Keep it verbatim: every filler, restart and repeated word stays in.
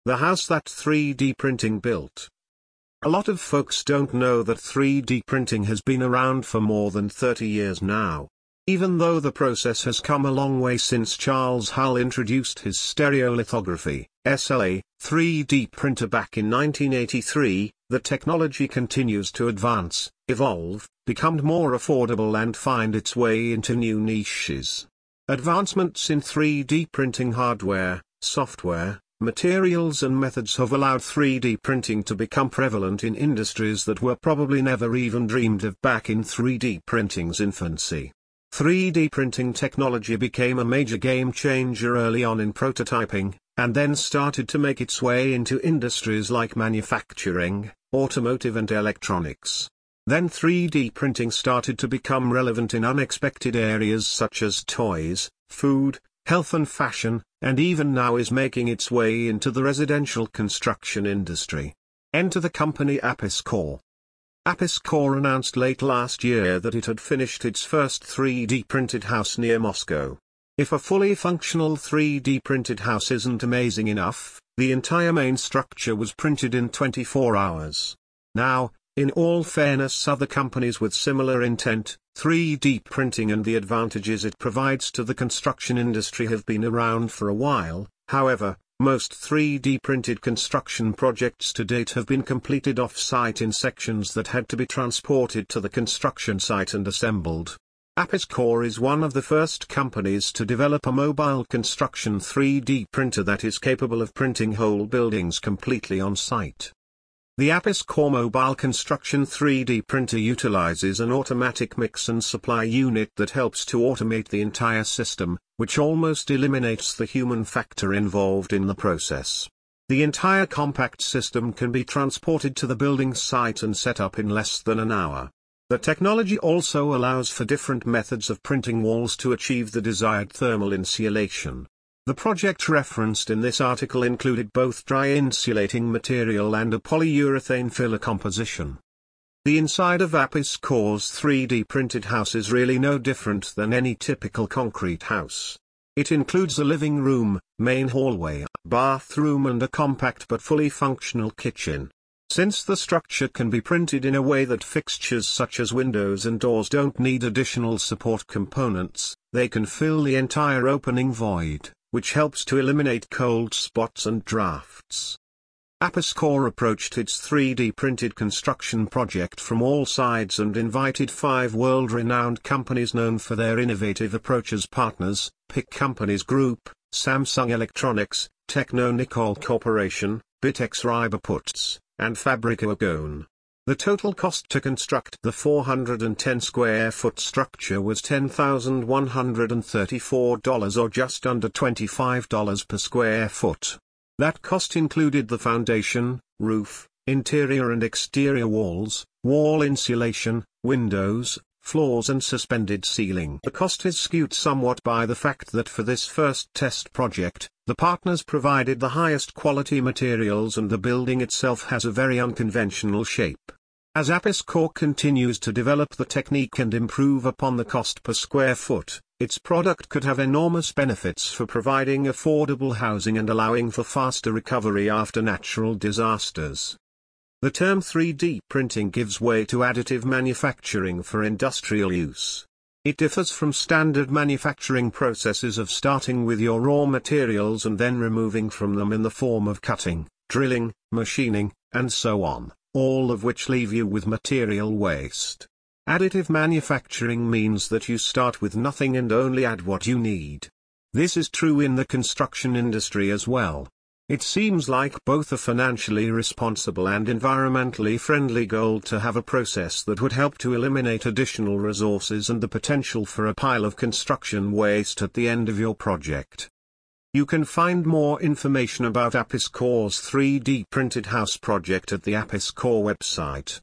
The house that three D printing built. A lot of folks don't know that three D printing has been around for more than thirty years now. Even though the process has come a long way since Charles Hull introduced his stereolithography, S L A, three D printer back in nineteen eighty-three, the technology continues to advance, evolve, become more affordable and find its way into new niches. Advancements in three D printing hardware, software, materials and methods have allowed three D printing to become prevalent in industries that were probably never even dreamed of back in three D printing's infancy. three D printing technology became a major game changer early on in prototyping, and then started to make its way into industries like manufacturing, automotive and electronics. Then three D printing started to become relevant in unexpected areas such as toys, food, health and fashion, and even now is making its way into the residential construction industry. Enter the company Apis Core. Apis Core announced late last year that it had finished its first three D printed house near Moscow. If a fully functional three D printed house isn't amazing enough, the entire main structure was printed in twenty-four hours. Now, in all fairness, other companies with similar intent, three D printing and the advantages it provides to the construction industry have been around for a while. However, most three D printed construction projects to date have been completed off-site in sections that had to be transported to the construction site and assembled. Apis Core is one of the first companies to develop a mobile construction three D printer that is capable of printing whole buildings completely on-site. The Apis Core Mobile Construction three D printer utilizes an automatic mix and supply unit that helps to automate the entire system, which almost eliminates the human factor involved in the process. The entire compact system can be transported to the building site and set up in less than an hour. The technology also allows for different methods of printing walls to achieve the desired thermal insulation. The project referenced in this article included both dry insulating material and a polyurethane filler composition. The inside of Apis Core's three D printed house is really no different than any typical concrete house. It includes a living room, main hallway, bathroom and a compact but fully functional kitchen. Since the structure can be printed in a way that fixtures such as windows and doors don't need additional support components, they can fill the entire opening void, which helps to eliminate cold spots and drafts. Apis Core approached its three D printed construction project from all sides and invited five world-renowned companies known for their innovative approach as partners: Pick Companies Group, Samsung Electronics, Techno-Nicole Corporation, Bitex Riberputs, and Fabric-Wagon. The total cost to construct the four hundred ten square foot structure was ten thousand one hundred thirty-four dollars or just under twenty-five dollars per square foot. That cost included the foundation, roof, interior and exterior walls, wall insulation, windows, floors and suspended ceiling. The cost is skewed somewhat by the fact that for this first test project, the partners provided the highest quality materials and the building itself has a very unconventional shape. As Apis Core continues to develop the technique and improve upon the cost per square foot, its product could have enormous benefits for providing affordable housing and allowing for faster recovery after natural disasters. The term three D printing gives way to additive manufacturing for industrial use. It differs from standard manufacturing processes of starting with your raw materials and then removing from them in the form of cutting, drilling, machining, and so on, all of which leave you with material waste. Additive manufacturing means that you start with nothing and only add what you need. This is true in the construction industry as well. It seems like both a financially responsible and environmentally friendly goal to have a process that would help to eliminate additional resources and the potential for a pile of construction waste at the end of your project. You can find more information about Apis Core's three D printed house project at the Apis Core website.